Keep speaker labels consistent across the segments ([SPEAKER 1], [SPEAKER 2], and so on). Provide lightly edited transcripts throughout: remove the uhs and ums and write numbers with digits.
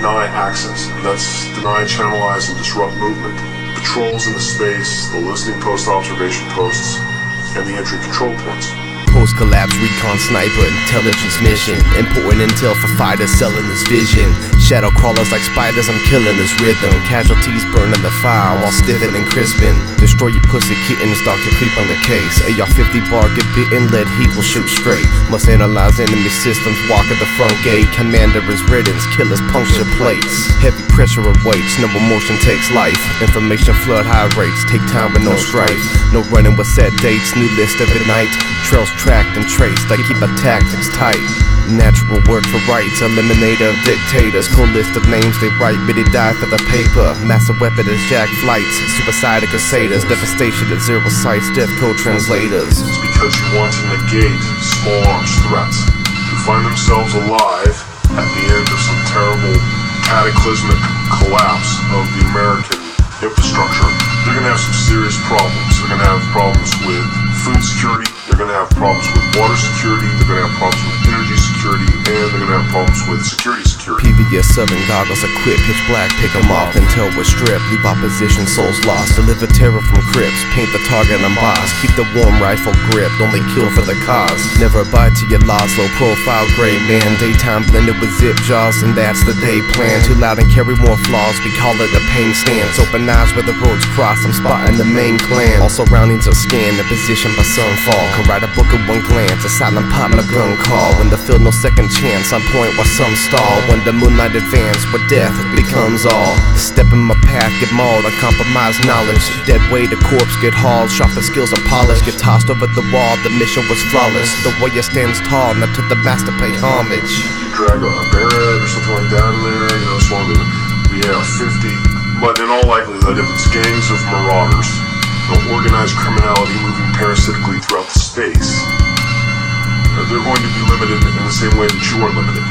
[SPEAKER 1] deny access. That's deny, channelize, and disrupt movement. Patrols in the space, the listening post observation posts, and the entry control points.
[SPEAKER 2] Post-collapse recon sniper intelligence mission. Important intel for fighters selling this vision. Shadow crawlers like spiders, I'm killing this rhythm. Casualties burning the fire while stiffing and crisping. Destroy your pussy kittens, start to creep on the case. AR-50 bar get bitten, lead heat will shoot straight. Must analyze enemy systems, walk at the front gate. Commander is riddance, killers puncture plates. Heavy pressure awaits, no emotion takes life. Information flood high rates, take time with no strife. No running with set dates, new list every night. Trails tracked and traced, I keep my tactics tight. Natural work for rights, eliminator of dictators. Cool list of names they write, but they die for the paper. Massive weapon is jack flights, suicidal crusaders. Devastation at zero sights, death code translators.
[SPEAKER 1] It's because you want to negate small arms threats. Who find themselves alive at the end of some terrible cataclysmic collapse of the American infrastructure. They're going to have some serious problems. They're going to have problems with food security, they're going to have problems with water security, they're going to have problems with energy security, and they're going to have problems with security.
[SPEAKER 2] PVS 7 goggles equipped, pitch black, pick them off. Intel with strip, leave opposition souls lost. Deliver terror from crypts, paint the target and boss. Keep the warm rifle gripped, only kill for the cause. Never abide to your laws, low profile, gray man. Daytime blended with zip jaws, and that's the day plan. Too loud and carry more flaws, we call it a pain stance. Open eyes where the roads cross, I'm spotting the main clan. All surroundings are scanned, the position by sunfall. Can write a book at one glance, a silent partner gun call. When the field no second chance, on point while some stall. When the moonlight advance, where death becomes all. Step in my path, get mauled, uncompromised knowledge. Dead weight, the corpse get hauled, sharper skills are polished. Get tossed over the wall, the mission was flawless. The warrior stands tall, now to the master pay homage.
[SPEAKER 1] You drag a bearhead or something like that in there, you know, it's one of we have 50. But in all likelihood, if it's gangs of marauders, organized criminality moving parasitically throughout the space, they're going to be limited in the same way that you are limited.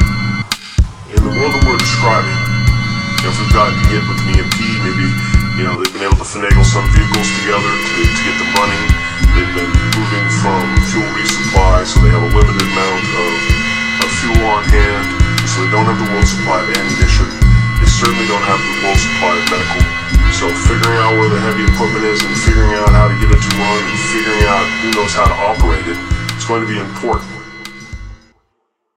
[SPEAKER 1] In the world that we're describing, if we've got to get with the EMP, maybe, you know, they've been able to finagle some vehicles together to get them running. They've been moving from fuel resupply, so they have a limited amount of fuel on hand, so they don't have the world supply of ammunition. They certainly don't have the world supply of medical. So figuring out where the heavy equipment is and figuring out how to get it to run and figuring out who knows how to operate it is going to be important.